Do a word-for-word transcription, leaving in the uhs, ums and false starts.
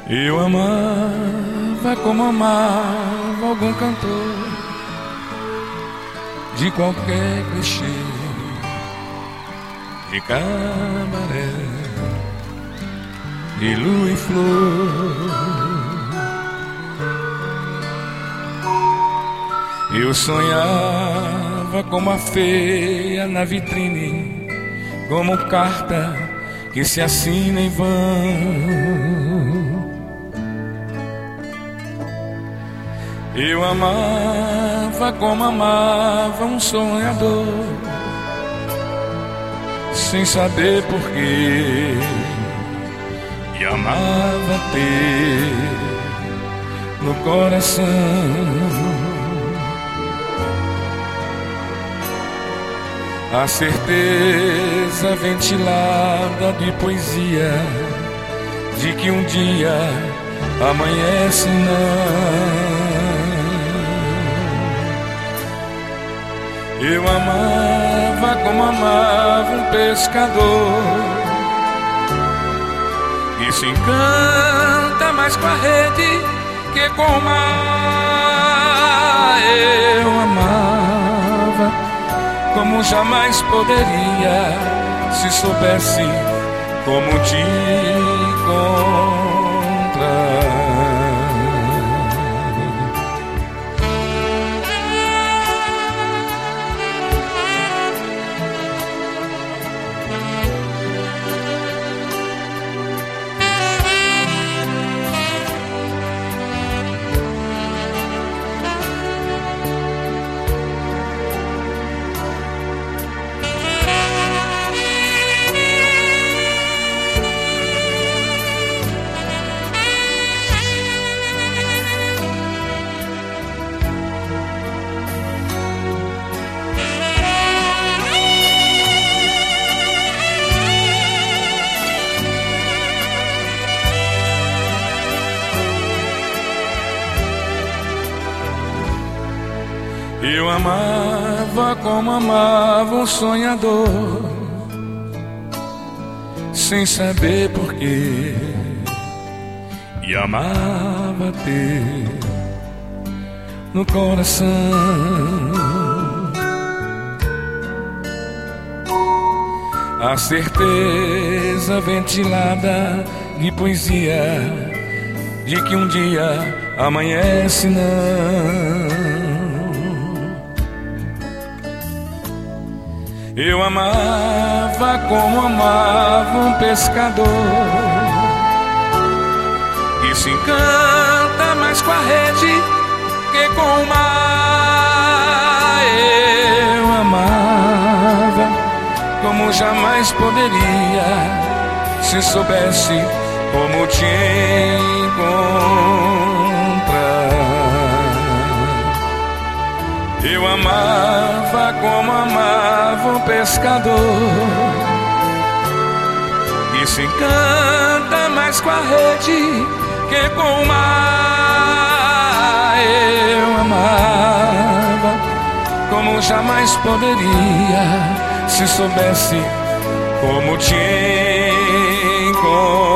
Eu amava como amava algum cantor de qualquer clichê, de cabaré, de lua e flor. Eu sonhava como a feia na vitrine, como carta que se assina em vão. Eu amava como amava um sonhador, sem saber porquê, e amava ter no coração a certeza ventilada de poesia de que um dia amanhece não. Eu amava como amava um pescador que se encanta mais com a rede que com o mar. Eu amava como jamais poderia, se soubesse como te encontrar. Eu amava como amava um sonhador, sem saber porquê, e amava ter no coração a certeza ventilada de poesia de que um dia amanhece não. Eu amava como amava um pescador que se encanta mais com a rede que com o mar. Eu amava como jamais poderia, se soubesse como te encontrar. Eu amava como amava um pescador que se encanta mais com a rede que com o mar. Eu amava como jamais poderia, se soubesse como te encontrar.